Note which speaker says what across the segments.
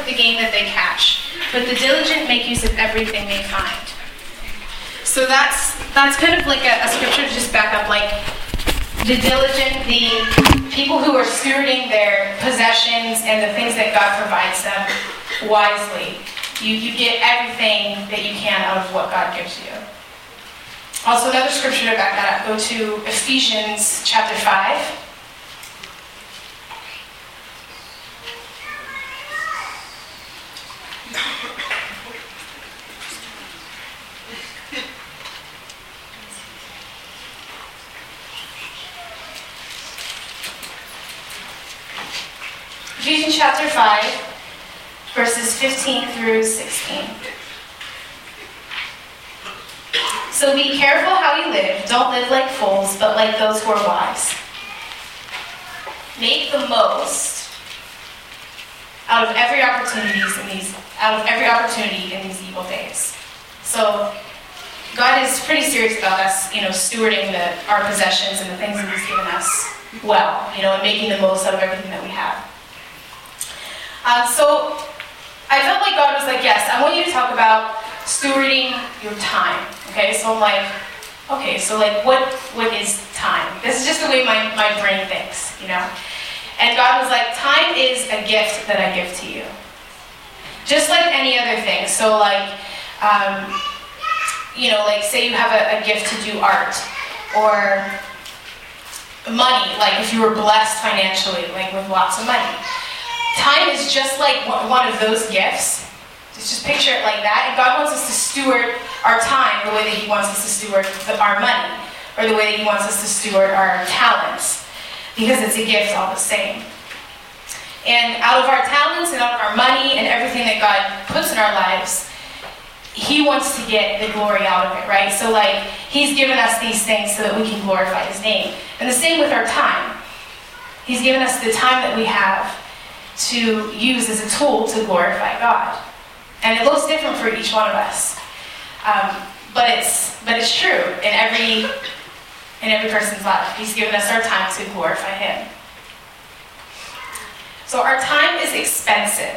Speaker 1: the game that they catch, but the diligent make use of everything they find. So that's kind of like a scripture to just back up, like the diligent, the people who are stewarding their possessions and the things that God provides them wisely. You get everything that you can out of what God gives you. Also, another scripture to back that up, go to Ephesians chapter 5. Ephesians chapter 5, verses 15 through 16. So be careful how you live. Don't live like fools, but like those who are wise. Make the most out of every opportunity in these evil days. So God is pretty serious about us, stewarding our possessions and the things that He's given us well, and making the most out of everything that we have. So I felt like God was like, yes, I want you to talk about stewarding your time. Okay, so I'm like, okay, so like what is time? This is just the way my brain thinks, And God was like, time is a gift that I give to you. Just like any other thing. So like, like say you have a gift to do art, or money, like if you were blessed financially, like with lots of money. Time is just like one of those gifts. Just picture it like that. And God wants us to steward our time the way that He wants us to steward our money, or the way that He wants us to steward our talents, because it's a gift all the same. And out of our talents and out of our money and everything that God puts in our lives, He wants to get the glory out of it, right? So like, He's given us these things so that we can glorify His name. And the same with our time. He's given us the time that we have to use as a tool to glorify God. And it looks different for each one of us. But it's true in every person's life. He's given us our time to glorify Him. So our time is expensive.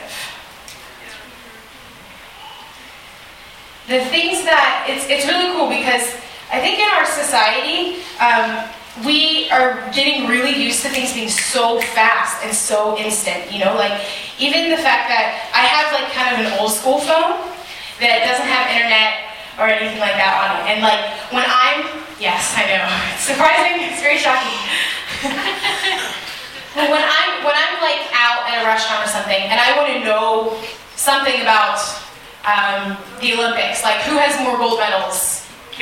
Speaker 1: The things that, it's really cool because I think in our society, we are getting really used to things being so fast and so instant, like even the fact that I have like kind of an old school phone that doesn't have internet or anything like that on it. And like yes, I know, it's surprising, it's very shocking. But when I'm like out at a restaurant or something and I want to know something about the Olympics, like who has more gold medals,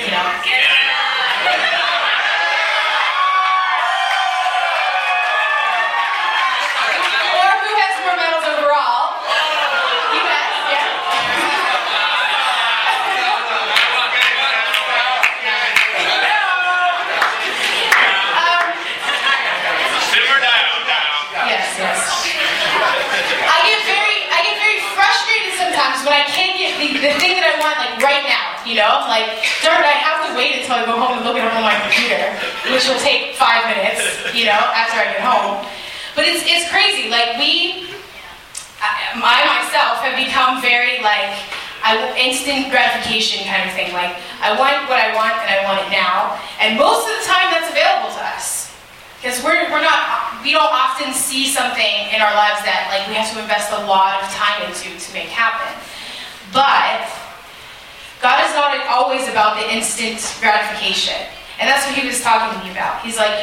Speaker 1: when I can't get the thing that I want like right now, I'm like, darn it, I have to wait until I go home and look it up on my computer, which will take 5 minutes, after I get home. But it's crazy, like I myself have become very like, instant gratification kind of thing, like I want what I want and I want it now, and most of the time that's available to us. Because we don't often see something in our lives that like we have to invest a lot of time into to make happen. But God is not always about the instant gratification. And that's what He was talking to me about. He's like,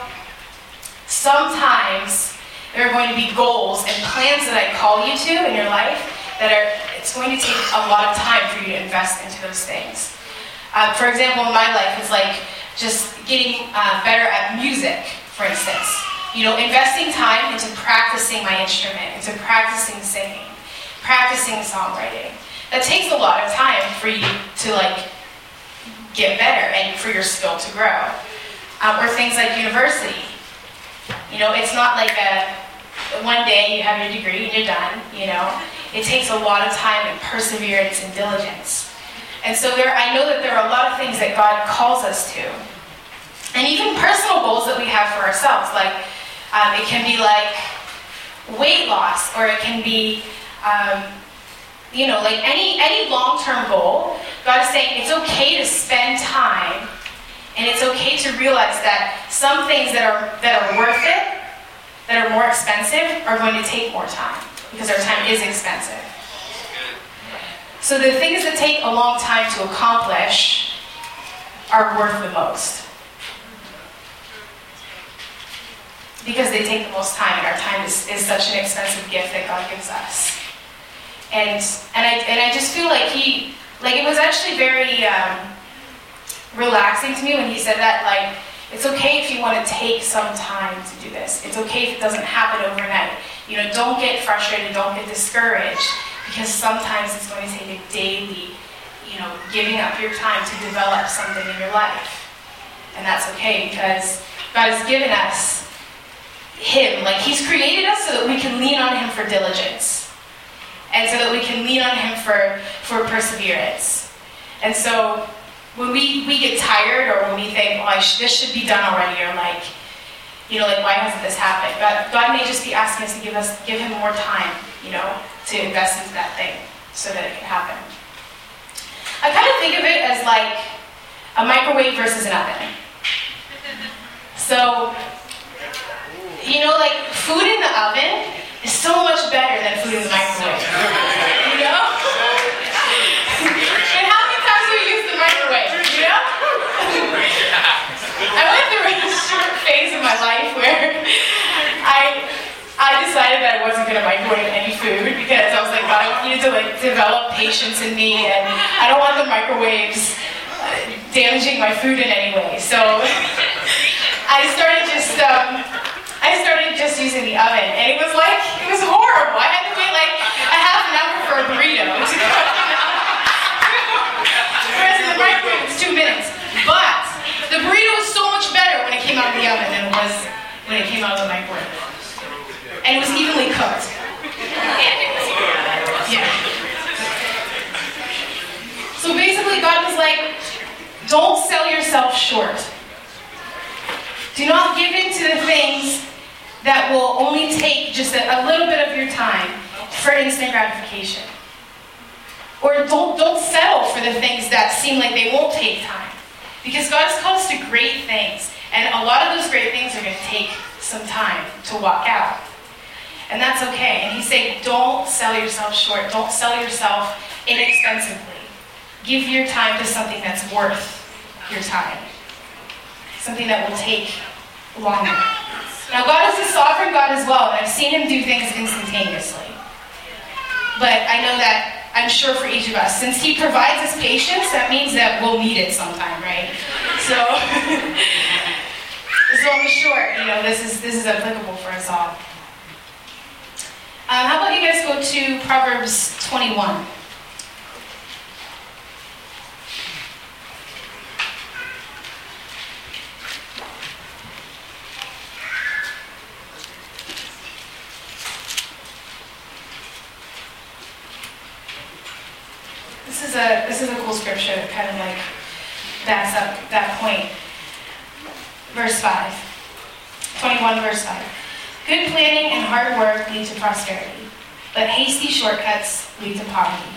Speaker 1: sometimes there are going to be goals and plans that I call you to in your life it's going to take a lot of time for you to invest into those things. For example, in my life, it's like just getting better at music, for instance. Investing time into practicing my instrument, into practicing singing, practicing songwriting. That takes a lot of time for you to like get better and for your skill to grow. Or things like university. It's not like one day you have your degree and you're done, It takes a lot of time and perseverance and diligence. And so I know that there are a lot of things that God calls us to. And even personal goals that we have for ourselves, like it can be like weight loss, or it can be Like any long-term goal, God is saying it's okay to spend time, and it's okay to realize that some things that are worth it, that are more expensive, are going to take more time, because our time is expensive. So the things that take a long time to accomplish are worth the most, because they take the most time, and our time is such an expensive gift that God gives us. And I just feel like it was actually very relaxing to me when he said that, like, it's okay if you want to take some time to do this. It's okay if it doesn't happen overnight. Don't get frustrated, don't get discouraged, because sometimes it's going to take a daily, giving up your time to develop something in your life. And that's okay, because God has given us Him. Like, He's created us so that we can lean on Him for diligence. And so that we can lean on Him for perseverance. And so when we get tired, or when we think, this should be done already, or why hasn't this happened? God may just be asking us to give Him more time, to invest into that thing so that it can happen. I kind of think of it as like a microwave versus an oven. So, food in the oven is so much better than food in the microwave. And how many times have you used the microwave, I went through a short phase in my life where I decided that I wasn't going to microwave any food, because I was like, God, I want you to develop patience in me, and I don't want the microwaves damaging my food in any way. So I started just using the oven, and it was horrible. I had to wait a half an hour for a burrito to cook. Whereas in the microwave, it's 2 minutes. But the burrito was so much better when it came out of the oven than it was when it came out of the microwave. And it was evenly cooked. Yeah. So basically, God was like, don't sell yourself short. Do not give in to the things that will only take just a little bit of your time for instant gratification. Or don't settle for the things that seem like they won't take time. Because God has called us to great things. And a lot of those great things are going to take some time to walk out. And that's okay. And He's saying, don't sell yourself short. Don't sell yourself inexpensively. Give your time to something that's worth your time. Something that will take longer. Now, God is a sovereign God as well, and I've seen Him do things instantaneously. But I know that, I'm sure for each of us, since He provides us patience, that means that we'll need it sometime, right? So I'm sure, this is applicable for us all. How about you guys go to Proverbs 21? This is a cool scripture that kind of backs up that point. Verse 5. 21 verse 5. Good planning and hard work lead to prosperity, but hasty shortcuts lead to poverty.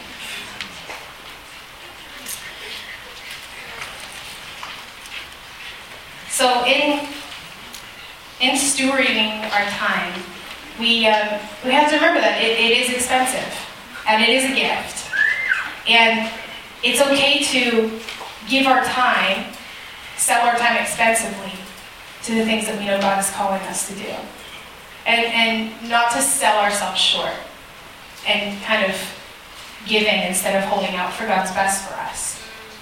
Speaker 1: So in stewarding our time, we have to remember that it is expensive, and it is a gift. And it's okay to give our time, sell our time expensively to the things that we know God is calling us to do. And not to sell ourselves short and kind of give in instead of holding out for God's best for us.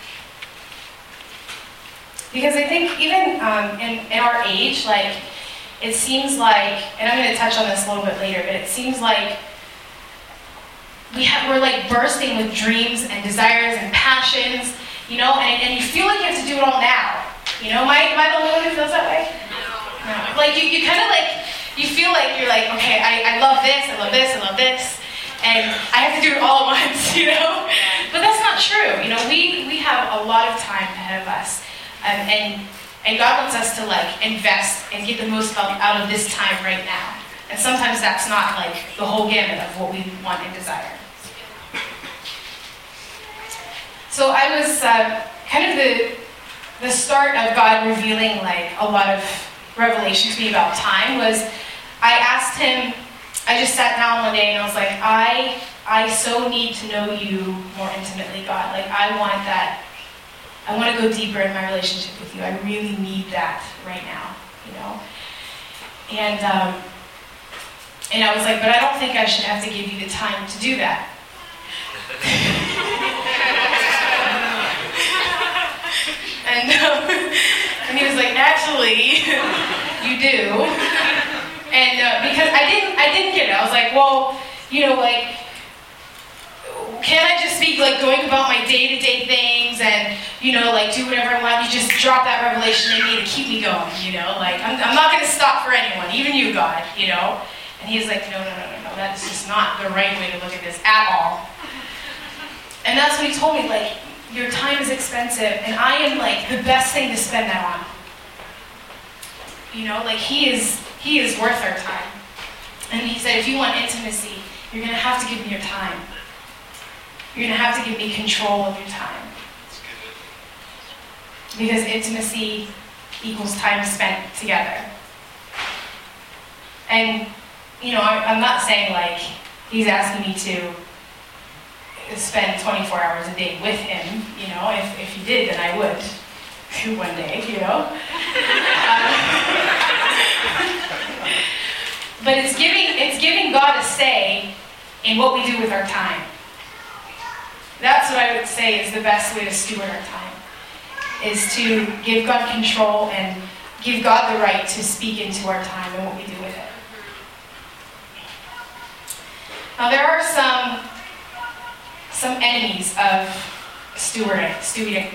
Speaker 1: Because I think even in our age, it seems like, and I'm going to touch on this a little bit later, but it seems like we're bursting with dreams and desires and passions, and you feel like you have to do it all now. Am I the only one who feels that way? No. You kind of you feel like you're okay, I love this, I love this, I love this, and I have to do it all at once, But that's not true. We have a lot of time ahead of us, and God wants us to invest and get the most out of this time right now. And sometimes that's not like the whole gamut of what we want and desire. So I was kind of the start of God revealing like a lot of revelation to me about time was I asked him, I just sat down one day and I was like, I so need to know you more intimately, God. Like I want to go deeper in my relationship with you. I really need that right now, you know? And I was like, but I don't think I should have to give you the time to do that. And he was like, actually, you do. And because I didn't get it. I was like, well, you know, like, can I just be like going about my day-to-day things and, you know, like do whatever I want? You just drop that revelation in me to keep me going, you know? Like, I'm not going to stop for anyone, even you, God, you know? And he's like, no, that's just not the right way to look at this at all. And that's when he told me, like, your time is expensive, and I am like the best thing to spend that on. You know, like he is worth our time. And he said, if you want intimacy, you're going to have to give me your time. You're going to have to give me control of your time. Because intimacy equals time spent together. And, you know, I'm not saying like he's asking me to spend 24 hours a day with him. You know, if he did, then I would one day, you know. But it's giving God a say in what we do with our time. That's what I would say is the best way to steward our time, is to give God control and give God the right to speak into our time and what we do with it. Now there are some enemies of stewarding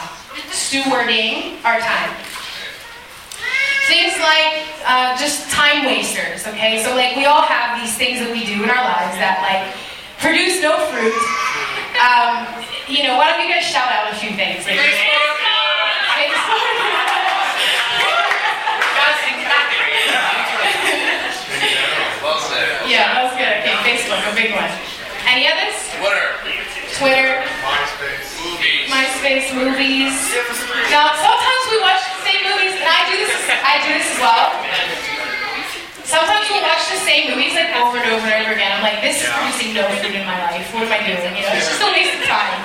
Speaker 1: our time. Things like just time wasters, okay? So like we all have these things that we do in our lives that like produce no fruit. You know, why don't you guys shout out a few things? Like, yeah, that was good. Okay, Facebook, a big one. Any others? Twitter. MySpace, movies. Now, sometimes we watch the same movies, and I do this as well. Sometimes we'll watch the same movies like over and over and over again. I'm like, this is producing no fruit in my life. What am I doing? You know, it's just a waste of time.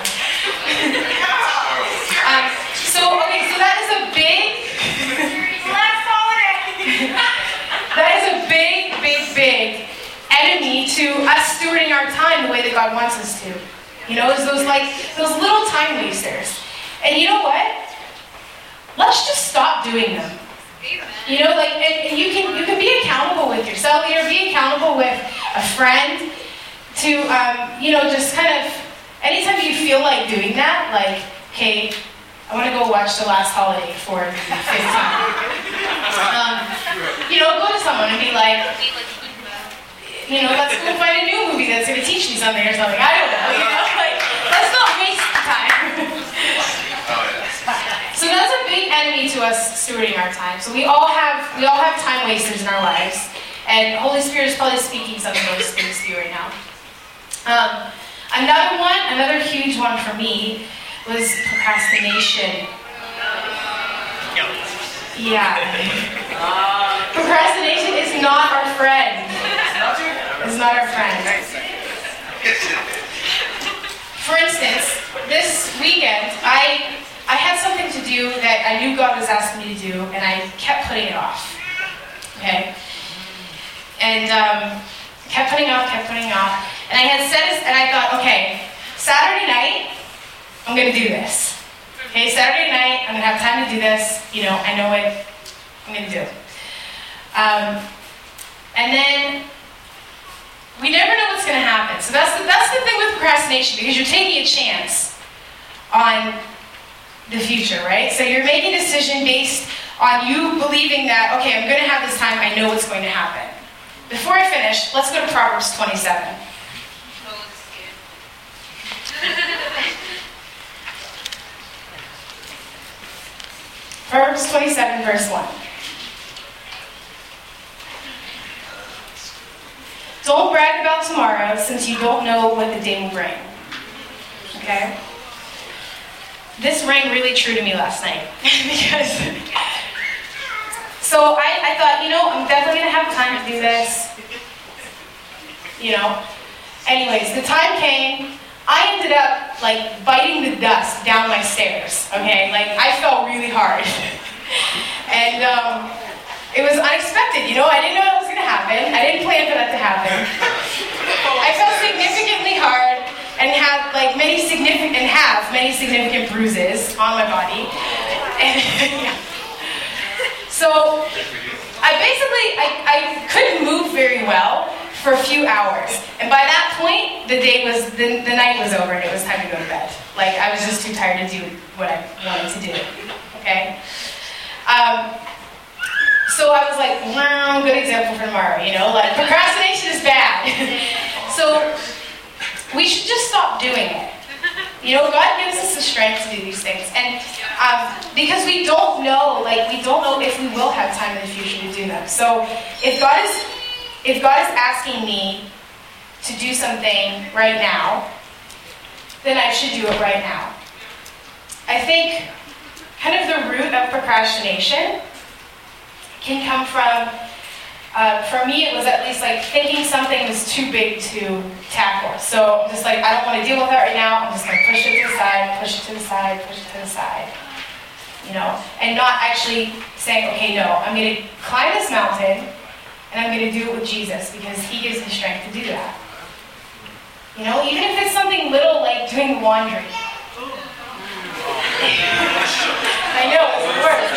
Speaker 1: So that is a big big enemy to us stewarding our time the way that God wants us to. You know, it's those little time wasters. And you know what? Let's just stop doing them. You know, like, and you can be accountable with yourself. You know, be accountable with a friend to, you know, just kind of, anytime you feel like doing that, like, hey, I want to go watch The Last Holiday for the 5th time. You know, go to someone and be like, you know, let's go find a new movie that's going to teach me something or something. I don't know, you know, like, let's not waste time. So that's a big enemy to us stewarding our time. So we all have time wasters in our lives, and Holy Spirit is probably speaking some of those things to you right now. Another huge one for me was procrastination. Yeah. Procrastination is not our friend. It's not our friend. For instance, this weekend, I had something to do that I knew God was asking me to do, and I kept putting it off. Okay? And kept putting it off. And I had said this, and I thought, okay, Saturday night, I'm going to do this. Okay, Saturday night, I'm going to have time to do this. You know, I know what I'm going to do. And then we never know what's going to happen. So that's the thing with procrastination, because you're taking a chance on the future, right? So you're making a decision based on you believing that, okay, I'm going to have this time, I know what's going to happen. Before I finish, let's go to Proverbs 27. Proverbs 27, verse 1. about tomorrow since you don't know what the day will bring. Okay? This rang really true to me last night. Because, so I thought, I'm definitely going to have time to do this. Anyways, the time came. I ended up, biting the dust down my stairs, okay? I fell really hard. And it was unexpected, I didn't know that was going to happen. I didn't plan for that to happen. I fell significantly hard and have many significant bruises on my body. And, So, I couldn't move very well for a few hours. And by that point, the night was over and it was time to go to bed. I was just too tired to do what I wanted to do, okay? So I was like, good example for tomorrow, procrastination is bad. So we should just stop doing it. God gives us the strength to do these things. And because we don't know if we will have time in the future to do them. So if God is asking me to do something right now, then I should do it right now. I think kind of the root of procrastination can come from, for me it was at least thinking something was too big to tackle. So just I don't want to deal with that right now, I'm just going to push it to the side, push it to the side, push it to the side. And not actually saying, okay, no, I'm going to climb this mountain and I'm going to do it with Jesus because he gives me strength to do that. Even if it's something little like doing laundry. I know, it's the worst.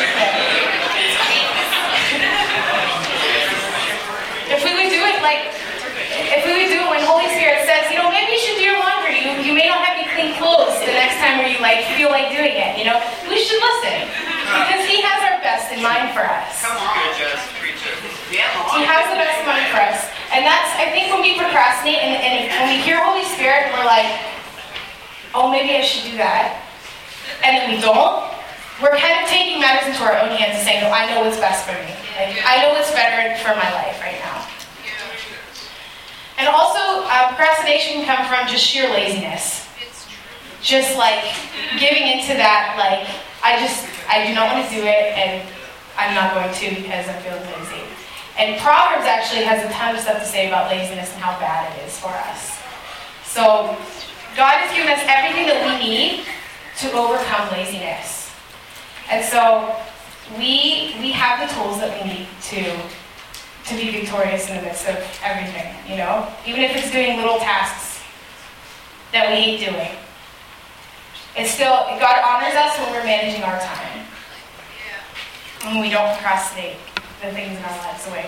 Speaker 1: If we would do it when Holy Spirit says, maybe you should do your laundry. You may not have any clean clothes the next time where you feel like doing it, we should listen. Because he has our best in mind for us.
Speaker 2: Come on.
Speaker 1: He has the best in mind for us. And that's, I think, when we procrastinate and when we hear Holy Spirit, we're like, oh, maybe I should do that. And then we don't. We're kind of taking matters into our own hands and saying, no, I know what's best for me. I know what's better for my life right now. And also, procrastination can come from just sheer laziness. Just giving into that, I do not want to do it, and I'm not going to because I'm feeling lazy. And Proverbs actually has a ton of stuff to say about laziness and how bad it is for us. So, God has given us everything that we need to overcome laziness. And so, we have the tools that we need to be victorious in the midst of everything, Even if it's doing little tasks that we hate doing. It's still, God honors us when we're managing our time. When we don't procrastinate the things in our lives away.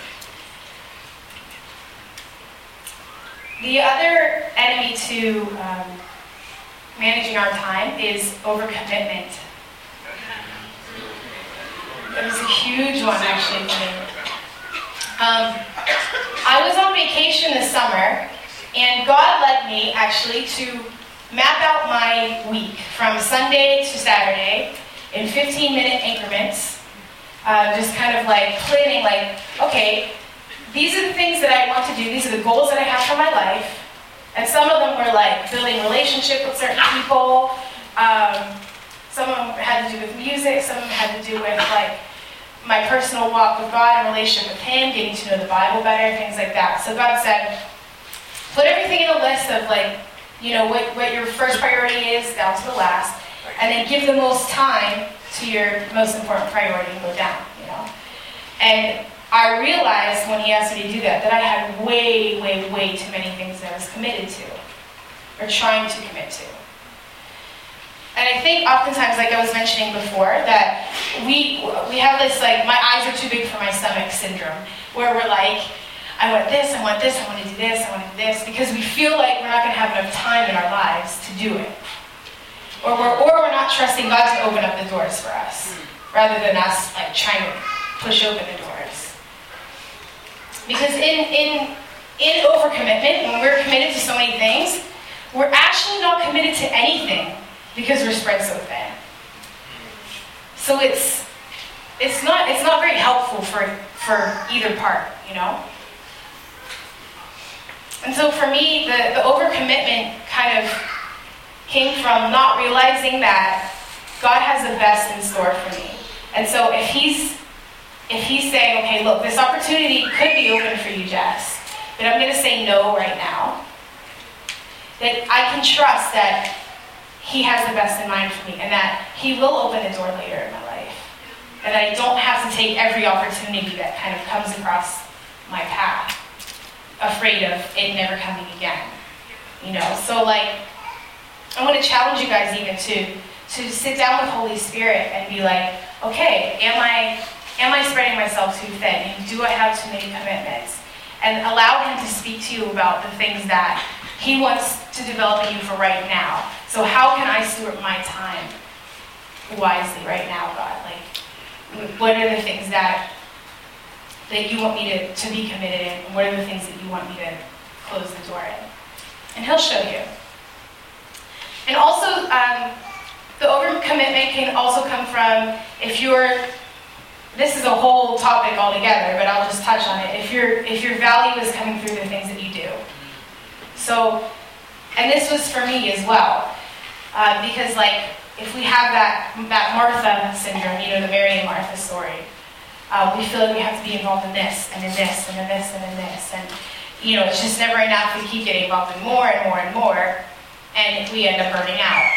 Speaker 1: The other enemy to managing our time is overcommitment. It was a huge one, actually, for me. I was on vacation this summer, and God led me, actually, to map out my week from Sunday to Saturday in 15-minute increments. Just kind of planning, okay, these are the things that I want to do. These are the goals that I have for my life. And some of them were building relationship with certain people. Some of them had to do with music. Some of them had to do with my personal walk with God and relationship with him, getting to know the Bible better, things like that. So God said, put everything in a list of what your first priority is down to the last, and then give the most time to your most important priority and go down, And I realized when he asked me to do that I had way, way, way too many things that I was committed to, or trying to commit to. And I think oftentimes, like I was mentioning before, that we have this my eyes are too big for my stomach syndrome, where we're I want this, I want this, I want to do this, I want to do this, because we feel like we're not going to have enough time in our lives to do it. Or we're not trusting God to open up the doors for us, rather than us trying to push open the doors. Because in overcommitment, when we're committed to so many things, we're actually not committed to anything because we're spread so thin. So it's not very helpful for either part, And so for me, the overcommitment kind of came from not realizing that God has the best in store for me. And so if he's saying, okay, look, this opportunity could be open for you, Jess, but I'm going to say no right now, that I can trust that he has the best in mind for me and that he will open a door later in my life. And that I don't have to take every opportunity that kind of comes across my path, afraid of it never coming again. So like, I want to challenge you guys even to sit down with Holy Spirit and be like, okay, am I spreading myself too thin? And do I have too many commitments? And allow him to speak to you about the things that he wants to develop in you for right now. So how can I steward my time wisely right now, God? Like, what are the things that you want me to be committed in? And what are the things that you want me to close the door in? And he'll show you. And also, the overcommitment can also come from this is a whole topic altogether, but I'll just touch on it. If your value is coming through the things that you do. So, and this was for me as well, because like if we have that Martha syndrome, the Mary and Martha story, we feel like we have to be involved in this and in this and in this and in this, and it's just never enough. We keep getting involved in more and more and more, and we end up burning out,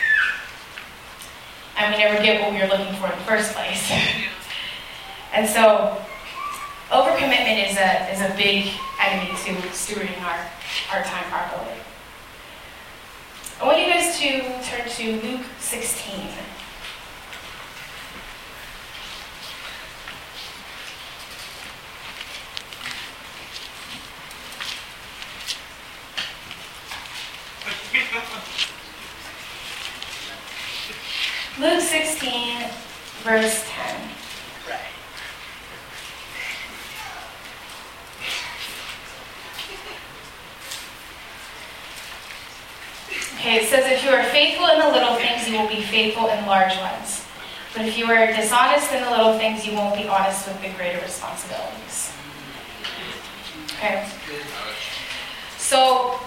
Speaker 1: and we never get what we were looking for in the first place. And so, overcommitment is a big enemy to stewarding our time properly. I want you guys to turn to Luke 16. Luke 16, verse 10. Okay, it says, if you are faithful in the little things, you will be faithful in large ones. But if you are dishonest in the little things, you won't be honest with the greater responsibilities. Okay? So,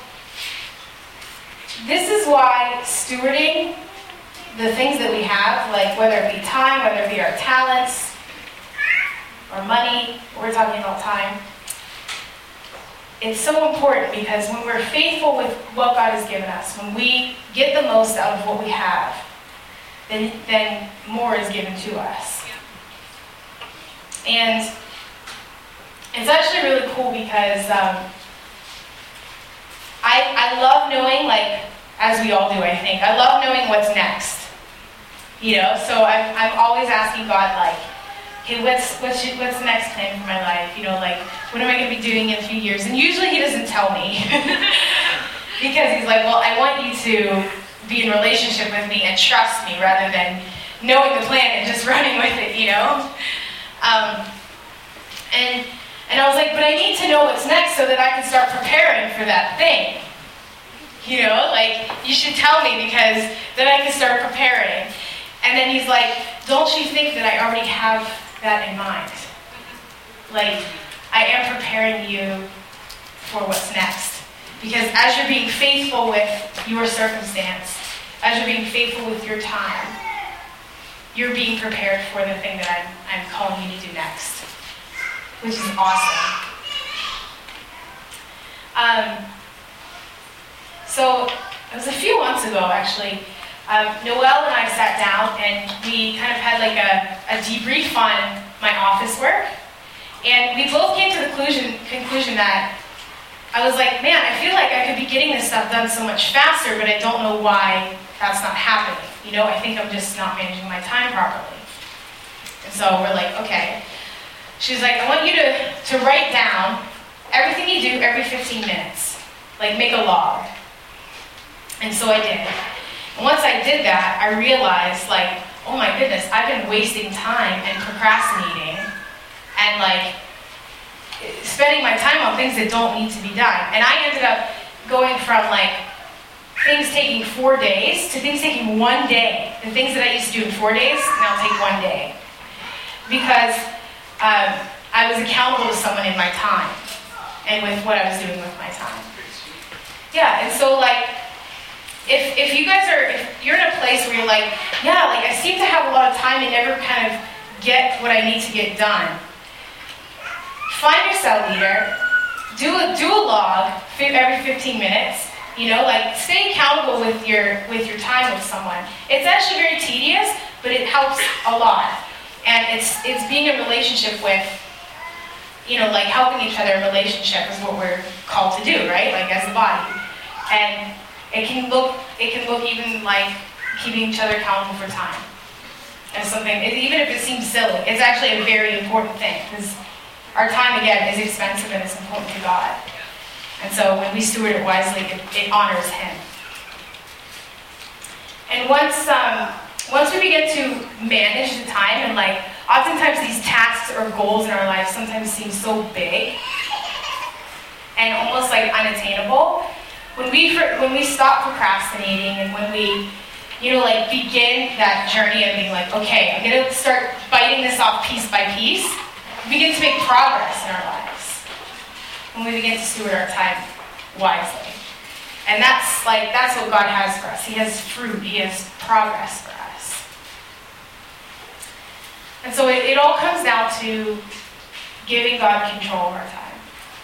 Speaker 1: this is why stewarding the things that we have, like whether it be time, whether it be our talents, or money, we're talking about time, it's so important because when we're faithful with what God has given us, when we get the most out of what we have, then more is given to us. And it's actually really cool because I love knowing, like, as we all do, I think, I love knowing what's next. So I'm always asking God, like, okay, what's the next plan for my life? Like, what am I going to be doing in a few years? And usually he doesn't tell me. Because he's like, well, I want you to be in relationship with me and trust me rather than knowing the plan and just running with it, And I was like, but I need to know what's next so that I can start preparing for that thing. Like, you should tell me because then I can start preparing. And then he's like, don't you think that I already have that in mind? Like, I am preparing you for what's next. Because as you're being faithful with your circumstance, as you're being faithful with your time, you're being prepared for the thing that I'm calling you to do next. Which is awesome. So, it was a few months ago, actually. Noelle and I sat down and we kind of had like a debrief on my office work. And we both came to the conclusion that I was like, man, I feel like I could be getting this stuff done so much faster, but I don't know why that's not happening. I think I'm just not managing my time properly. And so we're like, okay. She's like, I want you to write down everything you do every 15 minutes. Like, make a log. And so I did. And once I did that, I realized, like, oh my goodness, I've been wasting time and procrastinating and, like, spending my time on things that don't need to be done. And I ended up going from, like, things taking 4 days to things taking 1 day. The things that I used to do in 4 days now take 1 day. Because I was accountable to someone in my time. and with what I was doing with my time. Yeah, and so like, if you guys are, if you're in a place where you're like, yeah, like I seem to have a lot of time and never kind of get what I need to get done, find your cell leader, do a log every 15 minutes, you know, like stay accountable with your time with someone. It's actually very tedious, but it helps a lot. And it's being in a relationship with, you know, like helping each other in relationship is what we're called to do, right? Like as a body. And it can look even like keeping each other accountable for time. As something, even if it seems silly, it's actually a very important thing, because our time, again, is expensive and it's important to God. And so when we steward it wisely, it honors Him. And once we begin to manage the time, and like, oftentimes these tasks or goals in our life sometimes seem so big and almost like unattainable, when we stop procrastinating and when we, you know, like begin that journey of being like, okay, I'm going to start biting this off piece by piece, we begin to make progress in our lives when we begin to steward our time wisely. And that's what God has for us. He has fruit. He has progress for us. And so it all comes down to giving God control of our time.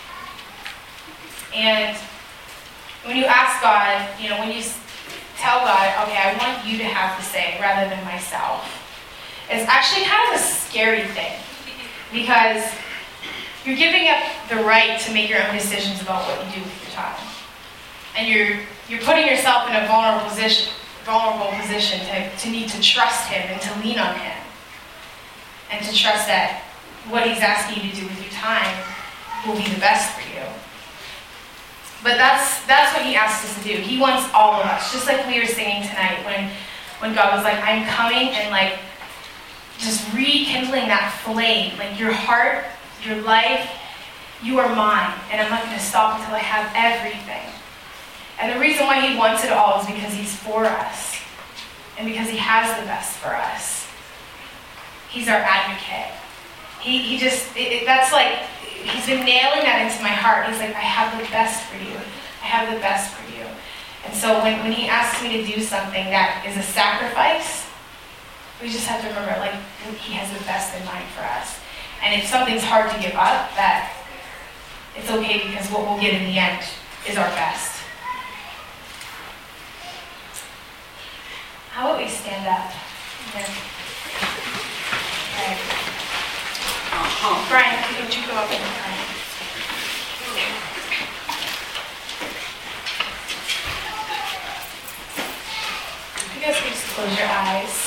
Speaker 1: And when you ask God, you know, when you tell God, okay, I want you to have the say rather than myself, it's actually kind of a scary thing, because you're giving up the right to make your own decisions about what you do with your time. And you're putting yourself in a vulnerable position to need to trust Him and to lean on Him. And to trust that what He's asking you to do with your time will be the best for you. But that's what He asks us to do. He wants all of us, just like we were singing tonight when God was like, I'm coming, and like just rekindling that flame, like your heart, your life, you are mine, and I'm not going to stop until I have everything. And the reason why He wants it all is because He's for us, and because He has the best for us. He's our advocate. He just, that's like, He's been nailing that into my heart. He's like, I have the best for you. I have the best for you. And so when He asks me to do something that is a sacrifice, we just have to remember, like, He has the best in mind for us. And if something's hard to give up, that it's okay, because what we'll get in the end is our best. How about we stand up? Yeah. Okay. Brian, could you go up and Brian? You guys can just close your eyes.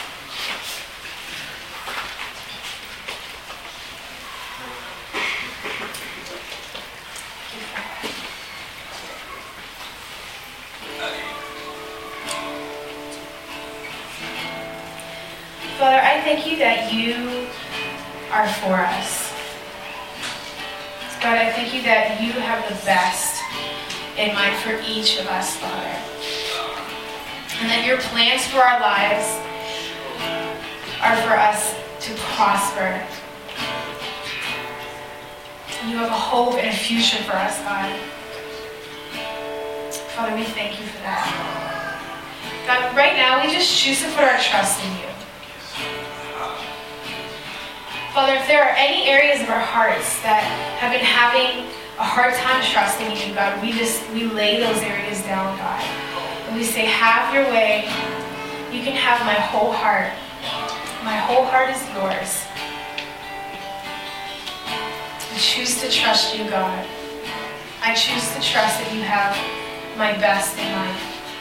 Speaker 1: Father, I thank you that you are for us. God, I thank you that you have the best in mind for each of us, Father. And that your plans for our lives are for us to prosper. You have a hope and a future for us, God. Father, we thank you for that. God, right now we just choose to put our trust in you. Father, if there are any areas of our hearts that have been having a hard time trusting you, God, we lay those areas down, God. And we say, have your way. You can have my whole heart. My whole heart is yours. I choose to trust you, God. I choose to trust that you have my best in mind.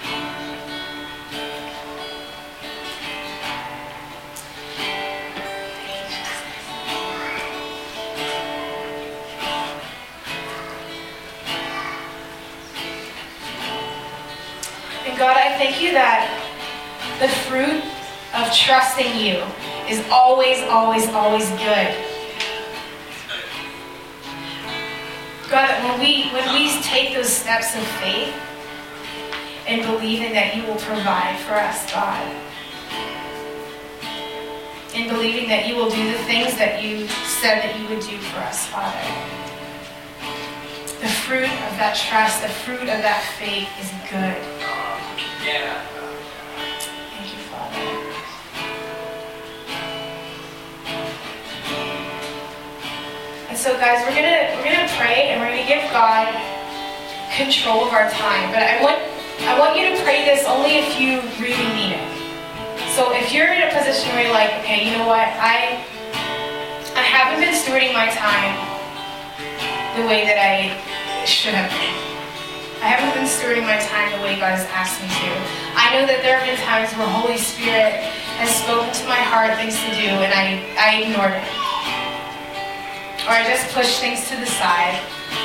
Speaker 1: And God, I thank you that the fruit of trusting you is always, always, always good. God, that when we take those steps of faith and believing that you will provide for us, God, and believing that you will do the things that you said that you would do for us, Father, fruit of that trust, the fruit of that faith is good.
Speaker 2: Yeah.
Speaker 1: Thank you, Father. And so, guys, we're gonna pray, and we're gonna give God control of our time. But I want you to pray this only if you really mean it. So if you're in a position where you're like, okay, you know what, I haven't been stewarding my time the way that I should have been. I haven't been stewarding my time the way God has asked me to. I know that there have been times where Holy Spirit has spoken to my heart things to do, and I ignored it. Or I just pushed things to the side.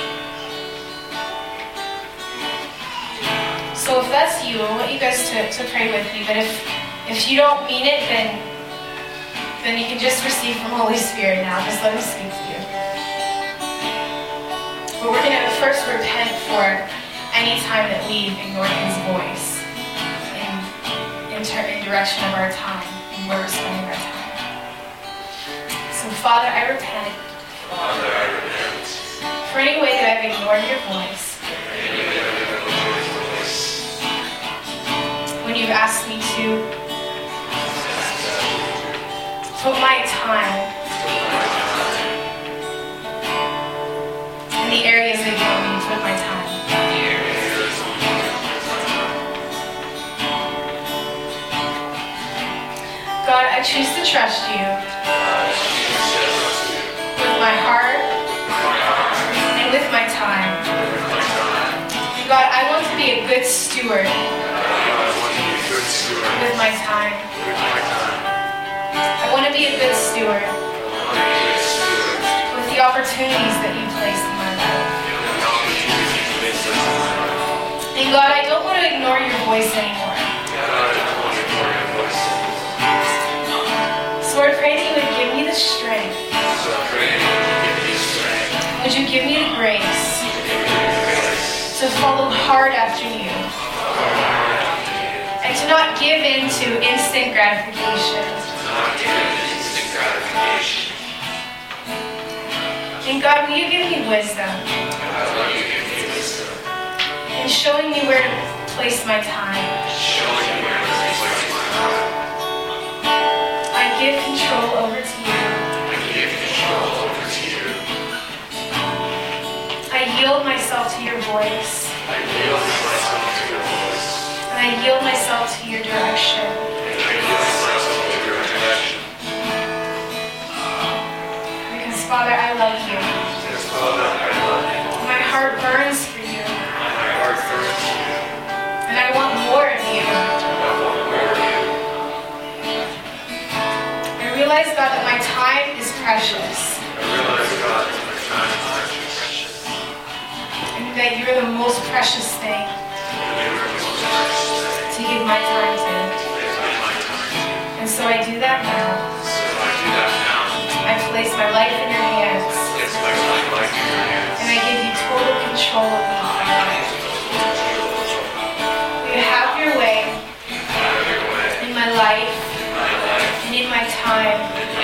Speaker 1: So if that's you, I want you guys to pray with me. But if you don't mean it, then you can just receive from Holy Spirit now. Just let him speak to you. But we're going to first repent for any time that we've ignored his voice in direction of our time and where we're spending our time. So Father, I repent for any way that I've ignored your voice when you've asked me to put my time in the areas that you want me to put my time. God, I choose to trust you with my heart and with my time. God, I want to be a good steward with my time. I want to be a good steward with the opportunities that you place in my life. And God, I don't want to ignore your voice anymore. So I pray that you would give me the strength. Would you give me the grace to follow hard after you and to not give in to instant gratification. And God, will you give me wisdom in showing me where to place my time? I give control over to you. I yield myself to your voice. And I yield myself to your direction. Because, Father, I love you. My heart burns for you. And I want more of you. I realize, God, that my time is precious. And that you're the most precious thing to give my time to. And so I do that now. I place my life in your hands. And I give you total control of me. Will you have your way in my life and in my time?